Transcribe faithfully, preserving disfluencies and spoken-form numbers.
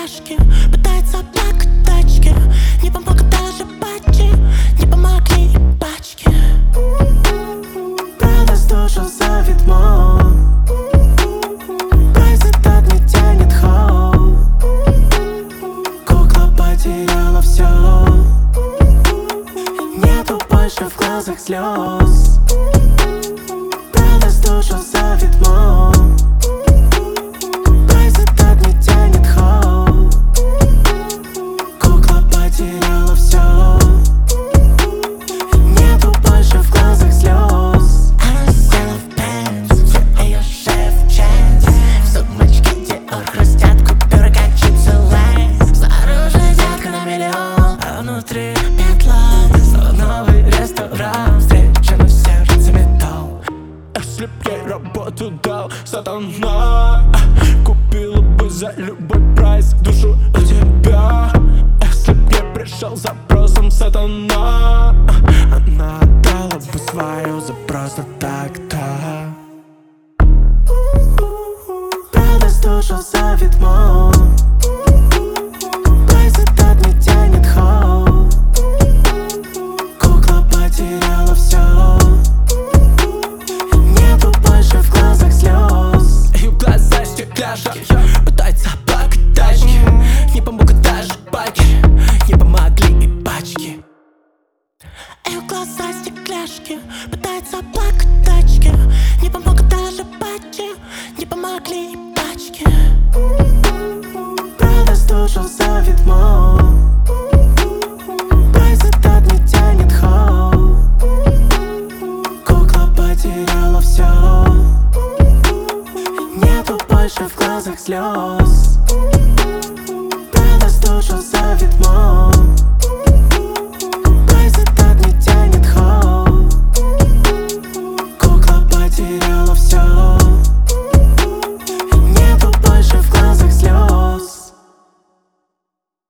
стекляшки, пытается плакать тачки. Не помогут даже патчи, не помогли и пачки. Правда слушал совет мой, прайс этот не тянет хоу. Кукла потеряла все, нету больше в глазах слез. Правда слушал совет мой, прайс этот не тянет хоу. Кукла потеряла все, нету больше в глазах слез. Она села в Бенз, где ее шеф Ченс. В сумочке Диор хрустят купюры, как чипсы Лейс. Снаружи детка на миллион, а внутри петла. Снова новый ресторан, встреча на сердце металл. Если б ей работу дал сатана, купила бы за любой прайс душу у тебя. Если б я пришел с запросом сатана, она отдала бы свою за просто так-то. Правда слушал совет мой, прайс этот не тянет хоу. Кукла потеряла все, нету больше в глазах слез. Ее глаза стекляшки, пытается плакать тачки. Не помогут даже байки, не помогли и пачки. Ее глаза стекляшки, пытается плакать тачки. Не помогут даже патчи, не помогли и пачки. Правда слушал совет мой, прайс этот не тянет хоу. Кукла потеряла все, нету больше в глазах слез. Правда слушал совет мой.